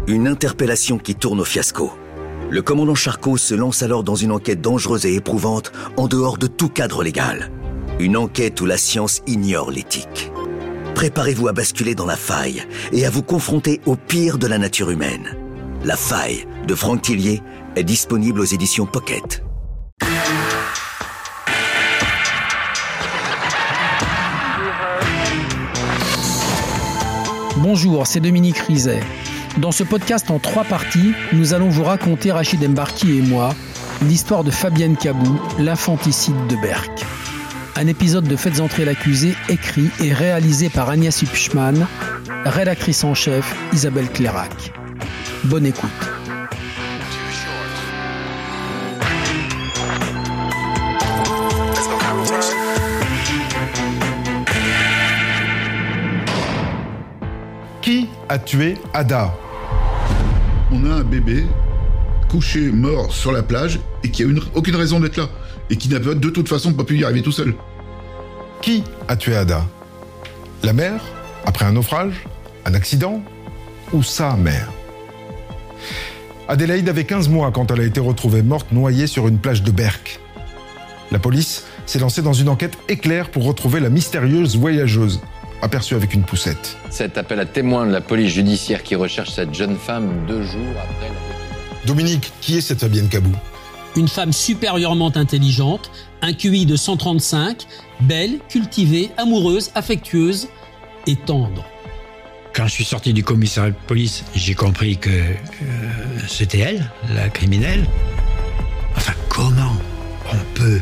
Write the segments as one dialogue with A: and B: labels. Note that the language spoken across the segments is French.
A: Une interpellation qui tourne au fiasco. Le commandant Charcot se lance alors dans une enquête dangereuse et éprouvante en dehors de tout cadre légal. Une enquête où la science ignore l'éthique. Préparez-vous à basculer dans la faille et à vous confronter au pire de la nature humaine. La faille de Franck Tillier est disponible aux éditions Pocket.
B: Bonjour, c'est Dominique Rizet. Dans ce podcast en 3 parties, nous allons vous raconter, Rachid Embarki et moi, l'histoire de Fabienne Cabou, l'infanticide de Berck. Un épisode de Faites entrer l'accusé écrit et réalisé par Agnès Hupschmann, rédactrice en chef Isabelle Clairac. Bonne écoute.
C: Qui a tué Ada ?
D: On a un bébé couché, mort sur la plage et qui a aucune raison d'être là et qui n'a de toute façon pas pu y arriver tout seul.
C: Qui a tué Ada ? La mère ? Après un naufrage ? Un accident ? Ou sa mère ? Adélaïde avait 15 mois quand elle a été retrouvée morte noyée sur une plage de Berck. La police s'est lancée dans une enquête éclair pour retrouver la mystérieuse voyageuse, aperçue avec une poussette.
E: Cet appel à témoins de la police judiciaire qui recherche cette jeune femme 2 jours après la...
C: Dominique, qui est cette Fabienne Cabou ?
F: Une femme supérieurement intelligente, un QI de 135, belle, cultivée, amoureuse, affectueuse et tendre.
G: Quand je suis sorti du commissariat de police, j'ai compris que c'était elle, la criminelle. Enfin, comment on peut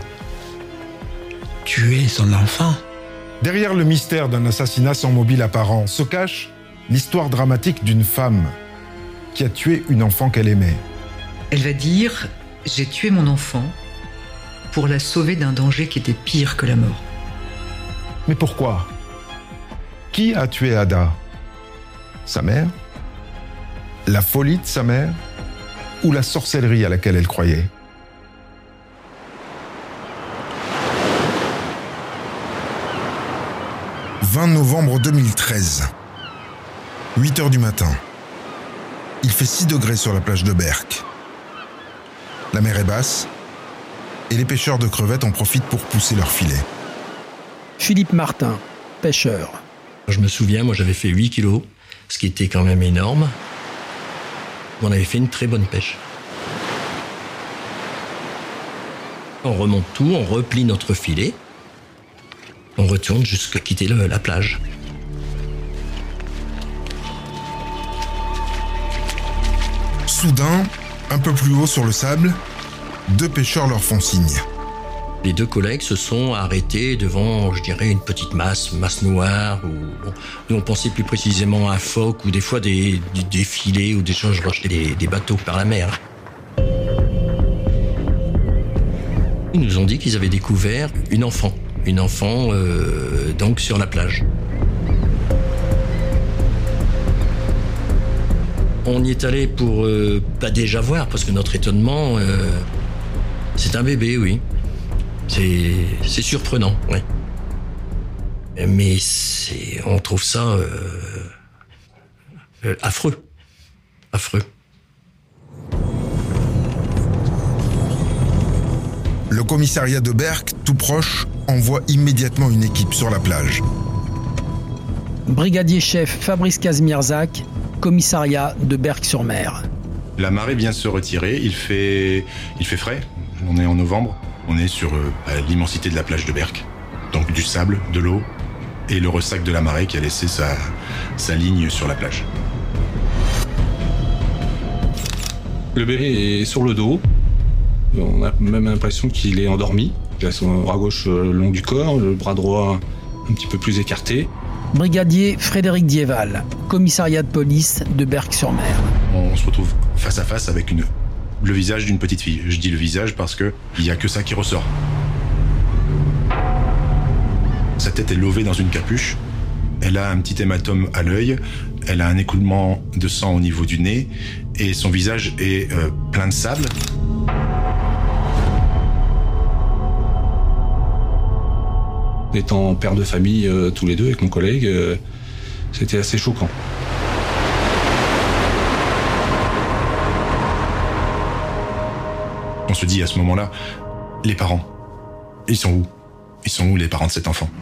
G: tuer son enfant ?
C: Derrière le mystère d'un assassinat sans mobile apparent se cache l'histoire dramatique d'une femme qui a tué une enfant qu'elle aimait.
H: Elle va dire « J'ai tué mon enfant pour la sauver d'un danger qui était pire que la mort. »
C: Mais pourquoi ? Qui a tué Ada ? Sa mère ? La folie de sa mère ? Ou la sorcellerie à laquelle elle croyait ? « 20 novembre 2013. 8h du matin. Il fait 6 degrés sur la plage de Berck. La mer est basse et les pêcheurs de crevettes en profitent pour pousser leurs filets.
B: Philippe Martin, pêcheur.
I: Je me souviens, moi j'avais fait 8 kilos, ce qui était quand même énorme. On avait fait une très bonne pêche. On remonte tout, on replie notre filet. On retourne jusqu'à quitter la plage.
C: Soudain, un peu plus haut sur le sable, 2 pêcheurs leur font signe.
I: Les 2 collègues se sont arrêtés devant, je dirais, une petite masse noire. Nous, on pensait plus précisément à un phoque ou des fois des filets ou des choses rachetées des bateaux par la mer. Ils nous ont dit qu'ils avaient découvert une enfant donc sur la plage. On y est allé pour pas déjà voir, parce que notre étonnement, c'est un bébé, oui. C'est surprenant, ouais. Mais on trouve ça affreux.
C: Le commissariat de Berck, tout proche, envoie immédiatement une équipe sur la plage.
B: Brigadier-chef Fabrice Kazmierzak, commissariat de Berck-sur-Mer.
J: La marée vient de se retirer, il fait frais, on est en novembre, on est sur l'immensité de la plage de Berck. Donc du sable, de l'eau et le ressac de la marée qui a laissé sa ligne sur la plage.
K: Le bébé est sur le dos. On a même l'impression qu'il est endormi. Il a son bras gauche le long du corps, le bras droit un petit peu plus écarté.
B: Brigadier Frédéric Dieval, commissariat de police de Berck-sur-Mer.
J: On se retrouve face à face avec le visage d'une petite fille. Je dis le visage parce qu'il n'y a que ça qui ressort. Sa tête est levée dans une capuche. Elle a un petit hématome à l'œil. Elle a un écoulement de sang au niveau du nez. Et son visage est plein de sable.
K: Étant père de famille tous les deux avec mon collègue, c'était assez choquant.
J: On se dit à ce moment-là, les parents, ils sont où? Ils sont où les parents de cet enfant?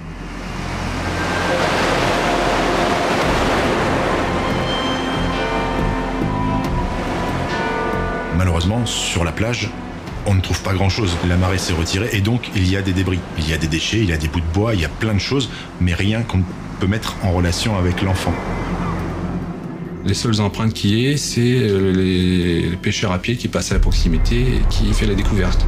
J: Malheureusement, sur la plage, on ne trouve pas grand-chose. La marée s'est retirée et donc il y a des débris. Il y a des déchets, il y a des bouts de bois, il y a plein de choses, mais rien qu'on peut mettre en relation avec l'enfant.
K: Les seules empreintes qu'il y ait, c'est les pêcheurs à pied qui passent à la proximité et qui fait la découverte.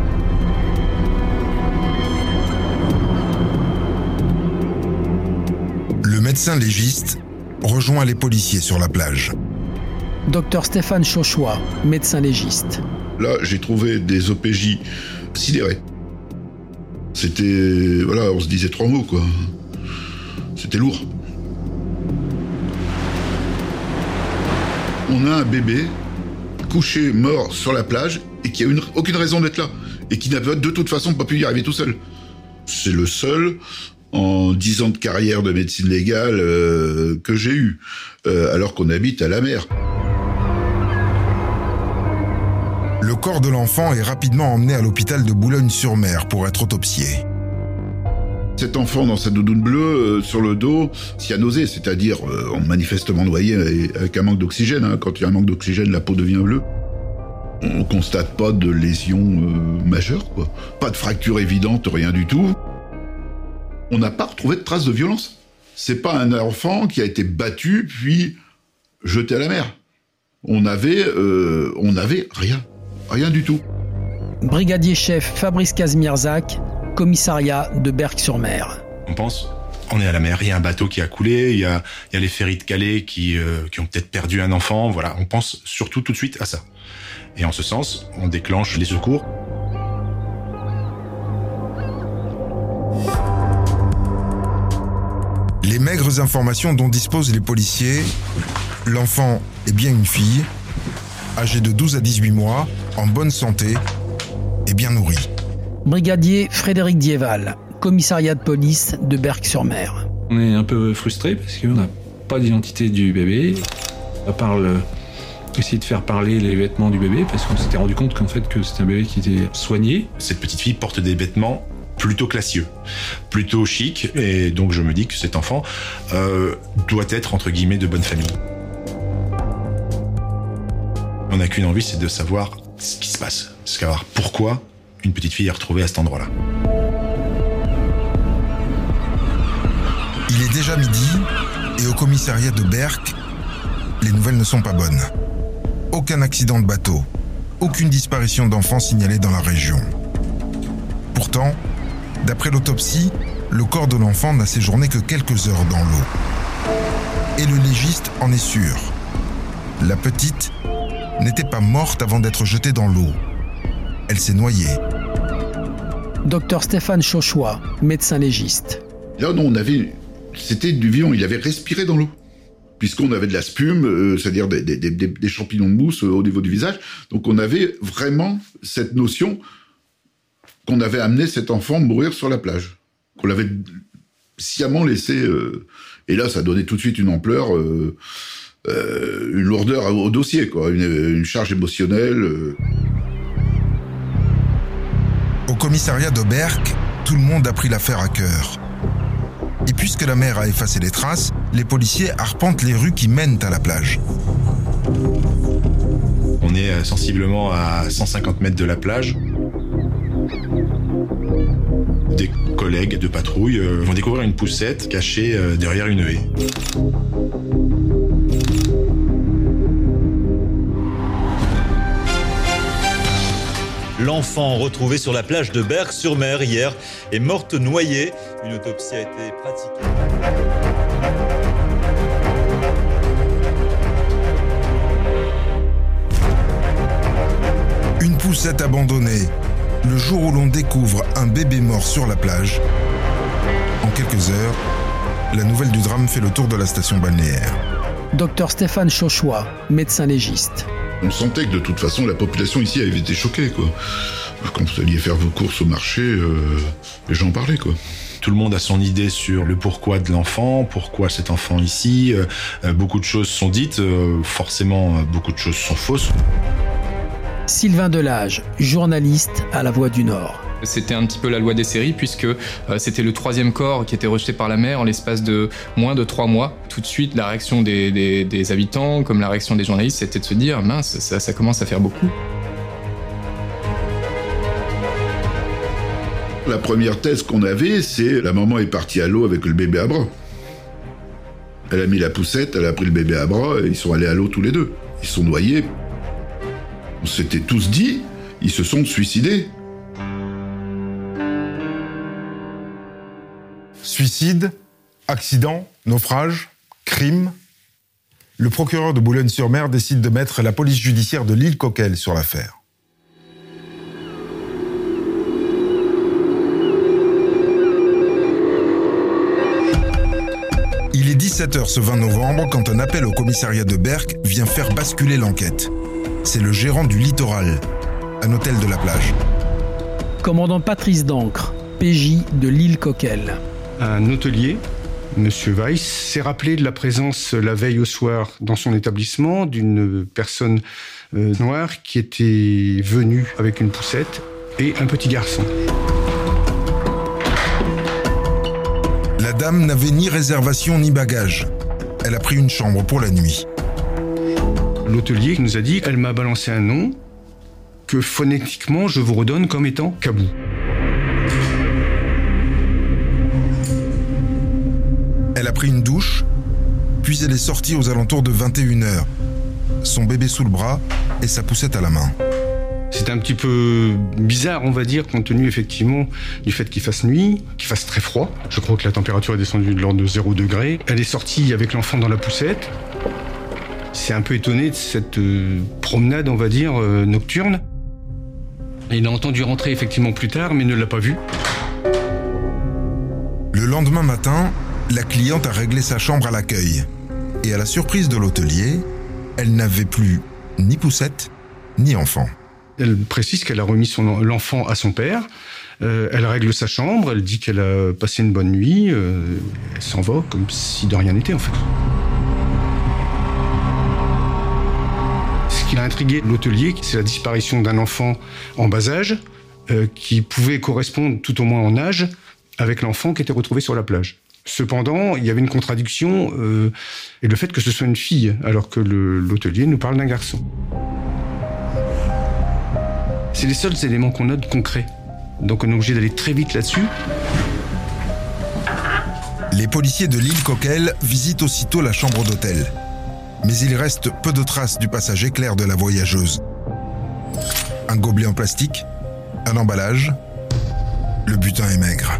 C: Le médecin légiste rejoint les policiers sur la plage.
B: Docteur Stéphane Chauchois, médecin légiste.
D: Là, j'ai trouvé des OPJ sidérés. C'était... Voilà, on se disait 3 mots, quoi. C'était lourd. On a un bébé couché, mort sur la plage, et qui a aucune raison d'être là. Et qui n'avait de toute façon pas pu y arriver tout seul. C'est le seul, en 10 ans de carrière de médecine légale, que j'ai eu. Alors qu'on habite à la mer.
C: Le corps de l'enfant est rapidement emmené à l'hôpital de Boulogne-sur-Mer pour être autopsié.
D: Cet enfant dans sa doudoune bleue, sur le dos, cyanosé, c'est-à-dire manifestement noyé avec un manque d'oxygène. Hein. Quand il y a un manque d'oxygène, la peau devient bleue. On constate pas de lésion majeure, quoi. Pas de fracture évidente, rien du tout. On n'a pas retrouvé de traces de violence. C'est pas un enfant qui a été battu puis jeté à la mer. On avait rien. Rien du tout.
B: Brigadier chef Fabrice Kazmierczak, commissariat de Berck-sur-Mer.
J: On pense, on est à la mer, il y a un bateau qui a coulé, il y a les ferries de Calais qui ont peut-être perdu un enfant, voilà, on pense surtout tout de suite à ça. Et en ce sens, on déclenche les secours.
C: Les maigres informations dont disposent les policiers, l'enfant est bien une fille, âgée de 12 à 18 mois, en bonne santé et bien nourrie.
B: Brigadier Frédéric Dieval, commissariat de police de Berck-sur-Mer.
K: On est un peu frustrés parce qu'on n'a pas d'identité du bébé, à part essayer de faire parler les vêtements du bébé, parce qu'on s'était rendu compte qu'en fait que c'était un bébé qui était soigné.
J: Cette petite fille porte des vêtements plutôt classieux, plutôt chic, et donc je me dis que cet enfant doit être entre guillemets de bonne famille. On n'a qu'une envie, c'est de savoir ce qui se passe, savoir pourquoi une petite fille est retrouvée à cet endroit-là.
C: Il est déjà midi et au commissariat de Berck, les nouvelles ne sont pas bonnes. Aucun accident de bateau, aucune disparition d'enfants signalée dans la région. Pourtant, d'après l'autopsie, le corps de l'enfant n'a séjourné que quelques heures dans l'eau. Et le légiste en est sûr. La petite n'était pas morte avant d'être jetée dans l'eau. Elle s'est noyée.
B: Docteur Stéphane Chauchois, médecin légiste.
D: Là, non, c'était du vivant, il avait respiré dans l'eau. Puisqu'on avait de la spume, c'est-à-dire des champignons de mousse au niveau du visage. Donc on avait vraiment cette notion qu'on avait amené cet enfant mourir sur la plage. Qu'on l'avait sciemment laissé... et là, ça donnait tout de suite une ampleur, une lourdeur au dossier, quoi, une charge émotionnelle.
C: Au commissariat de Berck, tout le monde a pris l'affaire à cœur. Et puisque la mer a effacé les traces, les policiers arpentent les rues qui mènent à la plage.
J: On est sensiblement à 150 mètres de la plage. Des collègues de patrouille vont découvrir une poussette cachée derrière une haie.
L: L'enfant retrouvé sur la plage de Berck-sur-Mer hier est morte noyée. Une autopsie a été pratiquée.
C: Une poussette abandonnée, le jour où l'on découvre un bébé mort sur la plage. En quelques heures, la nouvelle du drame fait le tour de la station balnéaire.
B: Docteur Stéphane Chauchois, médecin légiste.
D: On sentait que de toute façon, la population ici avait été choquée, quoi. Quand vous alliez faire vos courses au marché, les gens en parlaient, quoi.
J: Tout le monde a son idée sur le pourquoi de l'enfant, pourquoi cet enfant ici. Beaucoup de choses sont dites, forcément beaucoup de choses sont fausses.
B: Sylvain Delage, journaliste à La Voix du Nord.
M: C'était un petit peu la loi des séries puisque c'était le 3e corps qui était rejeté par la mer en l'espace de moins de 3 mois. Tout de suite, la réaction des habitants, comme la réaction des journalistes, c'était de se dire « mince, ça commence à faire beaucoup ».
D: La première thèse qu'on avait, c'est la maman est partie à l'eau avec le bébé à bras. Elle a mis la poussette, elle a pris le bébé à bras et ils sont allés à l'eau tous les deux. Ils sont noyés. On s'était tous dit, ils se sont suicidés.
C: Suicide, accident, naufrage, crime. Le procureur de Boulogne-sur-Mer décide de mettre la police judiciaire de l'île Coquelle sur l'affaire. Il est 17h ce 20 novembre quand un appel au commissariat de Berck vient faire basculer l'enquête. C'est le gérant du Littoral, un hôtel de la plage.
B: Commandant Patrice Dancre, PJ de l'île Coquelle.
N: Un hôtelier, M. Weiss, s'est rappelé de la présence la veille au soir dans son établissement d'une personne noire qui était venue avec une poussette et un petit garçon.
C: La dame n'avait ni réservation ni bagage. Elle a pris une chambre pour la nuit.
N: L'hôtelier nous a dit « Elle m'a balancé un nom que phonétiquement je vous redonne comme étant Kabou ».
C: Elle a pris une douche, puis elle est sortie aux alentours de 21h. Son bébé sous le bras et sa poussette à la main.
N: C'est un petit peu bizarre, on va dire, compte tenu effectivement du fait qu'il fasse nuit, qu'il fasse très froid. Je crois que la température est descendue de l'ordre de 0 degré. Elle est sortie avec l'enfant dans la poussette. C'est un peu étonné de cette promenade, on va dire, nocturne. Il a entendu rentrer effectivement plus tard, mais ne l'a pas vu.
C: Le lendemain matin, la cliente a réglé sa chambre à l'accueil. Et à la surprise de l'hôtelier, elle n'avait plus ni poussette, ni enfant.
N: Elle précise qu'elle a remis l'enfant à son père. Elle règle sa chambre, elle dit qu'elle a passé une bonne nuit. Elle s'en va comme si de rien n'était, en fait. Ce qui a intrigué l'hôtelier, c'est la disparition d'un enfant en bas âge qui pouvait correspondre tout au moins en âge avec l'enfant qui était retrouvé sur la plage. Cependant, il y avait une contradiction et le fait que ce soit une fille, alors que l'hôtelier nous parle d'un garçon. C'est les seuls éléments qu'on a de concret. Donc on est obligé d'aller très vite là-dessus.
C: Les policiers de l'île Coquelle visitent aussitôt la chambre d'hôtel. Mais il reste peu de traces du passage éclair de la voyageuse. Un gobelet en plastique, un emballage, le butin est maigre.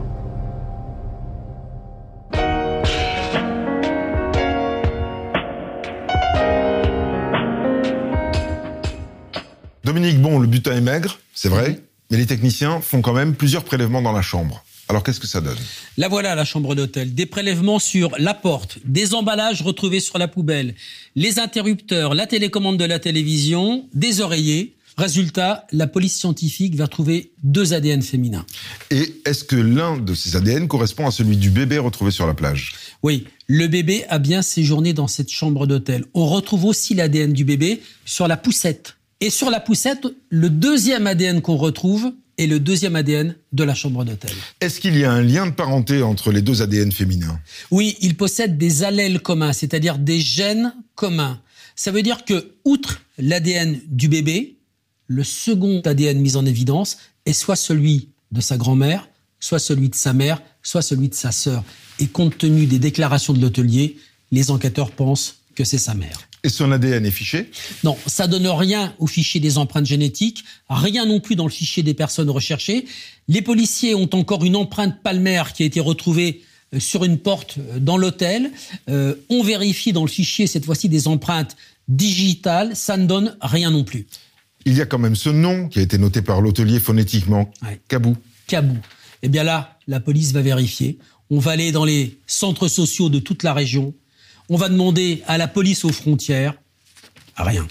C: Dominique, bon, le butin est maigre, c'est vrai, mais les techniciens font quand même plusieurs prélèvements dans la chambre. Alors qu'est-ce que ça donne ?
F: La voilà, la chambre d'hôtel. Des prélèvements sur la porte, des emballages retrouvés sur la poubelle, les interrupteurs, la télécommande de la télévision, des oreillers. Résultat, la police scientifique va trouver 2 ADN féminins.
C: Et est-ce que l'un de ces ADN correspond à celui du bébé retrouvé sur la plage ?
F: Oui, le bébé a bien séjourné dans cette chambre d'hôtel. On retrouve aussi l'ADN du bébé sur la poussette. Et sur la poussette, le 2e ADN qu'on retrouve est le 2e ADN de la chambre d'hôtel.
C: Est-ce qu'il y a un lien de parenté entre les 2 ADN féminins ?
F: Oui, ils possèdent des allèles communs, c'est-à-dire des gènes communs. Ça veut dire que, outre l'ADN du bébé, le second ADN mis en évidence est soit celui de sa grand-mère, soit celui de sa mère, soit celui de sa sœur. Et compte tenu des déclarations de l'hôtelier, les enquêteurs pensent que c'est sa mère.
C: Et son ADN est fiché ?
F: Non, ça donne rien au fichier des empreintes génétiques, rien non plus dans le fichier des personnes recherchées. Les policiers ont encore une empreinte palmaire qui a été retrouvée sur une porte dans l'hôtel. On vérifie dans le fichier, cette fois-ci, des empreintes digitales. Ça ne donne rien non plus.
C: Il y a quand même ce nom qui a été noté par l'hôtelier phonétiquement. Ouais. Kabou.
F: Kabou. Eh bien là, la police va vérifier. On va aller dans les centres sociaux de toute la région. On va demander à la police aux frontières. Rien.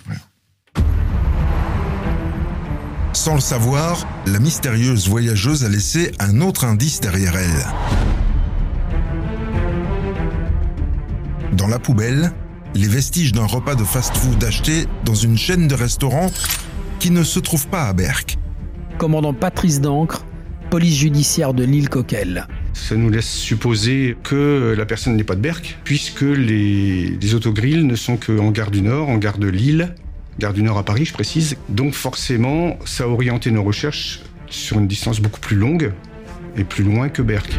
C: Sans le savoir, la mystérieuse voyageuse a laissé un autre indice derrière elle. Dans la poubelle, les vestiges d'un repas de fast-food acheté dans une chaîne de restaurants qui ne se trouve pas à Berck.
B: Commandant Patrice Dancre, police judiciaire de l'île Coquelle.
N: Ça nous laisse supposer que la personne n'est pas de Berck, puisque les autogrilles ne sont qu'en gare du Nord, en gare de Lille, gare du Nord à Paris, je précise. Donc forcément, ça a orienté nos recherches sur une distance beaucoup plus longue et plus loin que Berck.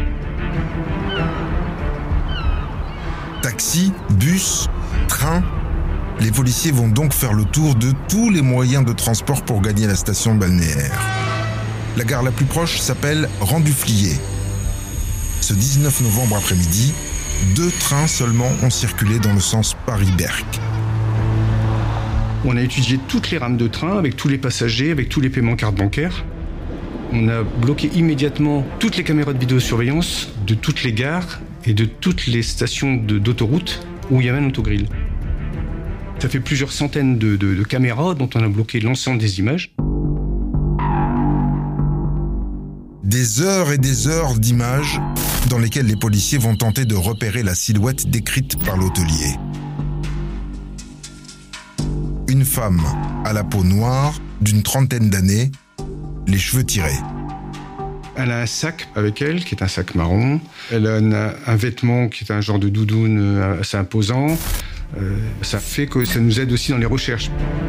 C: Taxi, bus, train, les policiers vont donc faire le tour de tous les moyens de transport pour gagner la station balnéaire. La gare la plus proche s'appelle Rang-du-Flier. Ce 19 novembre après-midi, 2 trains seulement ont circulé dans le sens Paris-Berck.
N: On a étudié toutes les rames de train avec tous les passagers, avec tous les paiements carte bancaire. On a bloqué immédiatement toutes les caméras de vidéosurveillance de toutes les gares et de toutes les stations d'autoroute où il y avait un autogrill. Ça fait plusieurs centaines de caméras dont on a bloqué l'ensemble des images.
C: Des heures et des heures d'images dans lesquelles les policiers vont tenter de repérer la silhouette décrite par l'hôtelier. Une femme à la peau noire, d'une trentaine d'années, les cheveux tirés.
N: Elle a un sac avec elle, qui est un sac marron. Elle a un vêtement qui est un genre de doudoune assez imposant. Ça fait que ça nous aide aussi dans les recherches.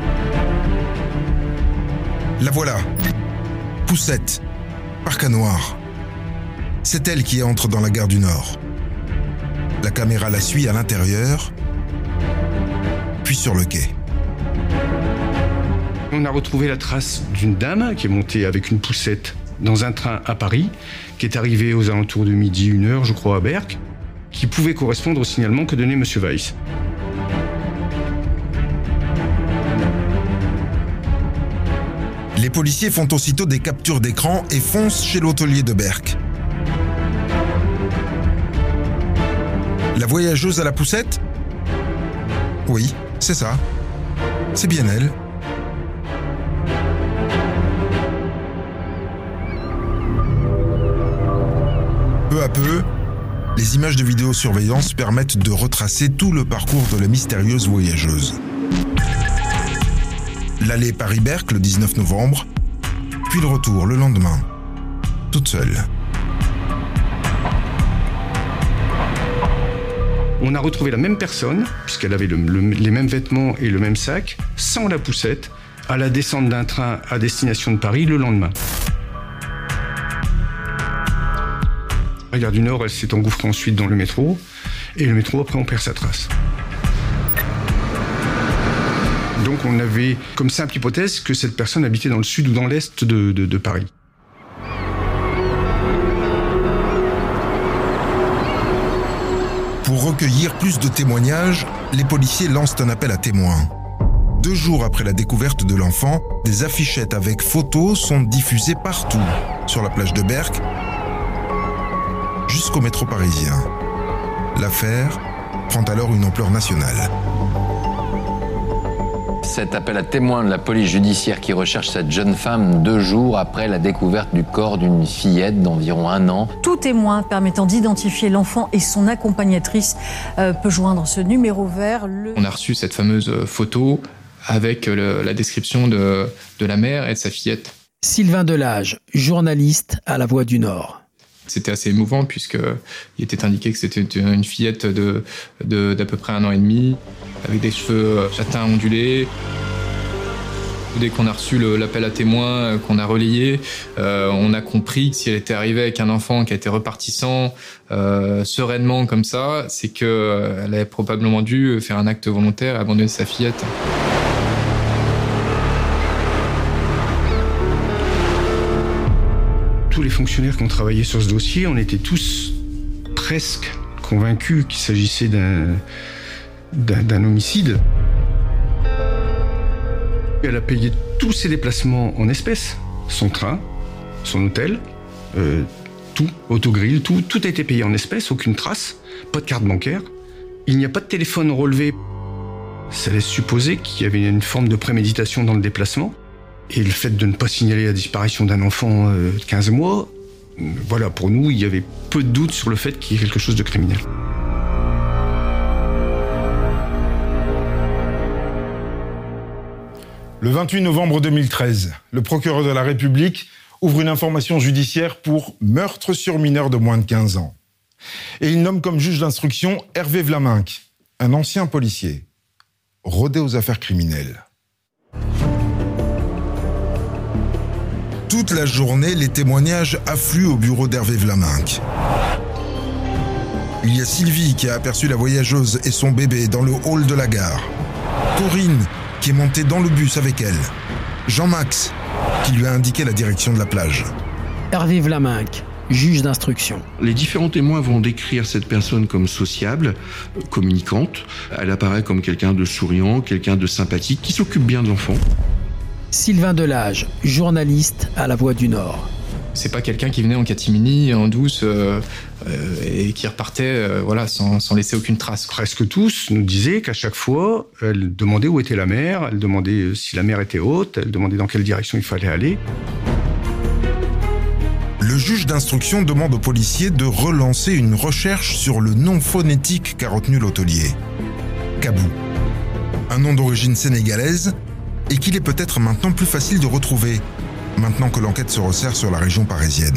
C: La voilà. Poussette, parc à noir. C'est elle qui entre dans la gare du Nord. La caméra la suit à l'intérieur, puis sur le quai.
N: On a retrouvé la trace d'une dame qui est montée avec une poussette dans un train à Paris, qui est arrivée aux alentours de midi, 1h, je crois, à Berck, qui pouvait correspondre au signalement que donnait M. Weiss.
C: Les policiers font aussitôt des captures d'écran et foncent chez l'hôtelier de Berck. La voyageuse à la poussette ? Oui, c'est ça. C'est bien elle. Peu à peu, les images de vidéosurveillance permettent de retracer tout le parcours de la mystérieuse voyageuse. L'aller Paris-Berck le 19 novembre, puis le retour le lendemain, toute seule.
N: On a retrouvé la même personne, puisqu'elle avait les mêmes vêtements et le même sac, sans la poussette, à la descente d'un train à destination de Paris le lendemain. La gare du Nord, elle s'est engouffrée ensuite dans le métro, et le métro, après, on perd sa trace. Donc on avait comme simple hypothèse que cette personne habitait dans le sud ou dans l'est de Paris.
C: Pour recueillir plus de témoignages, les policiers lancent un appel à témoins. 2 jours après la découverte de l'enfant, des affichettes avec photos sont diffusées partout, sur la plage de Berck, jusqu'au métro parisien. L'affaire prend alors une ampleur nationale.
E: Cet appel à témoins de la police judiciaire qui recherche cette jeune femme 2 jours après la découverte du corps d'une fillette d'environ 1 an.
O: Tout témoin permettant d'identifier l'enfant et son accompagnatrice peut joindre ce numéro vert.
M: On a reçu cette fameuse photo avec la description de la mère et de sa fillette.
B: Sylvain Delage, journaliste à La Voix du Nord.
M: C'était assez émouvant puisqu'il était indiqué que c'était une fillette d'à peu près 1 an et demi, avec des cheveux châtains ondulés. Dès qu'on a reçu l'appel à témoins, qu'on a relayé, on a compris que si elle était arrivée avec un enfant qui a été repartissant sereinement comme ça, c'est qu'elle avait probablement dû faire un acte volontaire et abandonner sa fillette.
N: Tous les fonctionnaires qui ont travaillé sur ce dossier, on était tous presque convaincus qu'il s'agissait d'un homicide. Elle a payé tous ses déplacements en espèces, son train, son hôtel, tout, autogrill, tout a été payé en espèces, aucune trace, pas de carte bancaire. Il n'y a pas de téléphone relevé. Ça laisse supposer qu'il y avait une forme de préméditation dans le déplacement. Et le fait de ne pas signaler la disparition d'un enfant de 15 mois, voilà, pour nous, il y avait peu de doute sur le fait qu'il y ait quelque chose de criminel.
C: Le 28 novembre 2013, le procureur de la République ouvre une information judiciaire pour meurtre sur mineur de moins de 15 ans. Et il nomme comme juge d'instruction Hervé Vlaminck, un ancien policier, rodé aux affaires criminelles. Toute la journée, les témoignages affluent au bureau d'Hervé Vlaminck. Il y a Sylvie qui a aperçu la voyageuse et son bébé dans le hall de la gare. Corinne qui est montée dans le bus avec elle. Jean-Max qui lui a indiqué la direction de la plage.
B: Hervé Vlaminck, juge d'instruction.
P: Les différents témoins vont décrire cette personne comme sociable, communicante. Elle apparaît comme quelqu'un de souriant, quelqu'un de sympathique, qui s'occupe bien de l'enfant.
B: Sylvain Delage, journaliste à La Voix du Nord.
M: C'est pas quelqu'un qui venait en catimini, en douce, et qui repartait sans laisser aucune trace.
N: Presque tous nous disaient qu'à chaque fois, elle demandait où était la mer, elle demandait si la mer était haute, elle demandait dans quelle direction il fallait aller.
C: Le juge d'instruction demande aux policiers de relancer une recherche sur le nom phonétique qu'a retenu l'hôtelier. Kabou. Un nom d'origine sénégalaise et qu'il est peut-être maintenant plus facile de retrouver, maintenant que l'enquête se resserre sur la région parisienne.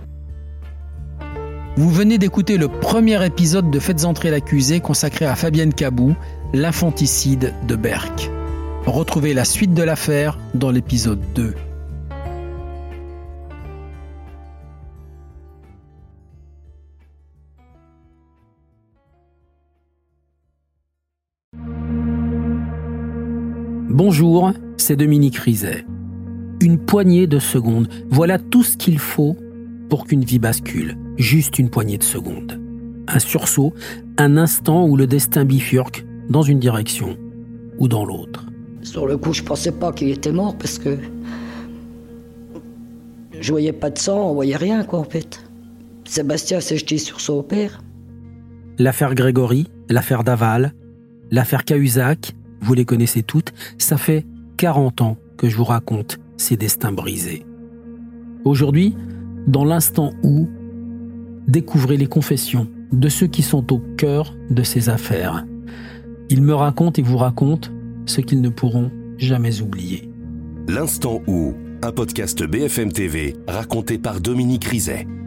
B: Vous venez d'écouter le premier épisode de Faites entrer l'accusé consacré à Fabienne Kabou, l'infanticide de Berck. Retrouvez la suite de l'affaire dans l'épisode 2. Bonjour, c'est Dominique Rizet. Une poignée de secondes, voilà tout ce qu'il faut pour qu'une vie bascule. Juste une poignée de secondes. Un sursaut, un instant où le destin bifurque dans une direction ou dans l'autre.
Q: Sur le coup, je pensais pas qu'il était mort parce que je voyais pas de sang, on voyait rien en fait. Sébastien s'est jeté sur son père.
B: L'affaire Grégory, l'affaire Daval, l'affaire Cahuzac, vous les connaissez toutes, ça fait 40 ans que je vous raconte ces destins brisés. Aujourd'hui, dans l'instant où, découvrez les confessions de ceux qui sont au cœur de ces affaires. Ils me racontent et vous racontent ce qu'ils ne pourront jamais oublier.
R: L'instant où, un podcast BFM TV raconté par Dominique Rizet.